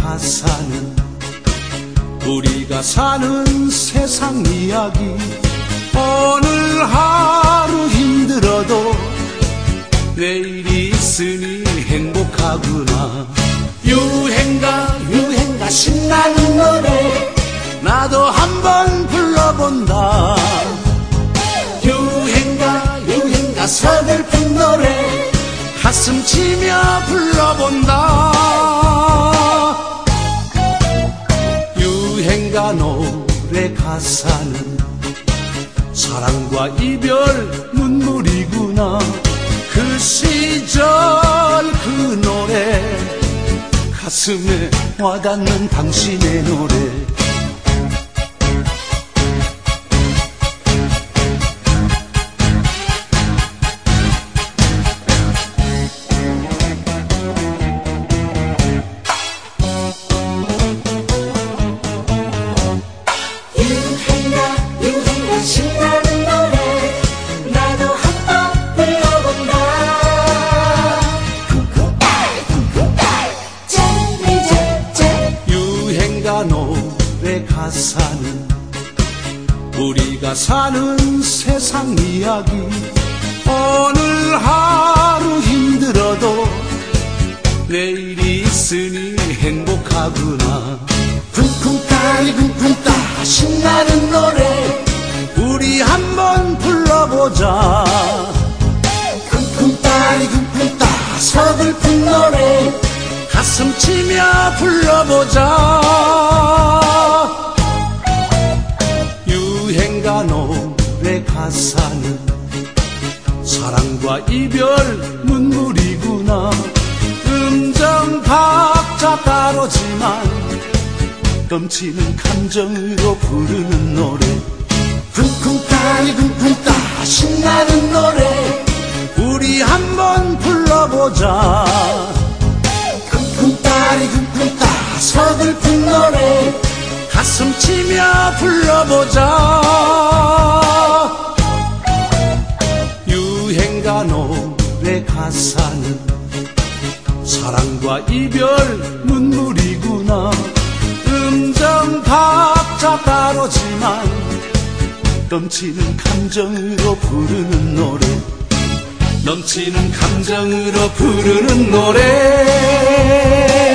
가사는 우리가 사는 세상 이야기. 오늘 하루 힘들어도 내일이 있으니 행복하구나. 유행가 신나는 노래 나도 한번 불러본다. 유행가 서글픈 노래 가슴 치며 불러본다. 유행가 노래 가사는 사랑과 이별 눈물이구나. 그 시절 그 노래 가슴에 와닿는 당신의 노래. 유행가 신나는 노래 나도 한번 불러본다. 유행가 노래 가사는 우리가 사는 세상 이야기. 오늘 하루 힘들어도 내일이 있으니 행복하구나. 쿵쿵 따리 쿵쿵 따 신나는 노래 우리 한번 불러보자. 쿵쿵 따리 쿵쿵 따 서글픈 노래 가슴 치며 불러보자. 유행가 노래 가사는 사랑과 이별 눈물이구나. 음정 박자 다르지만 넘치는 감정으로 부르는 노래. 쿵쿵 따리 쿵쿵 따 신나는 노래 우리 한번 불러보자. 쿵쿵 따리 쿵쿵 따 서글픈 노래 가슴 치며 불러보자. 유행가 노래 가사는 사랑과 이별 눈물이구나. 음정 박자 다르지만 넘치는 감정으로 부르는 노래. 넘치는 감정으로 부르는 노래.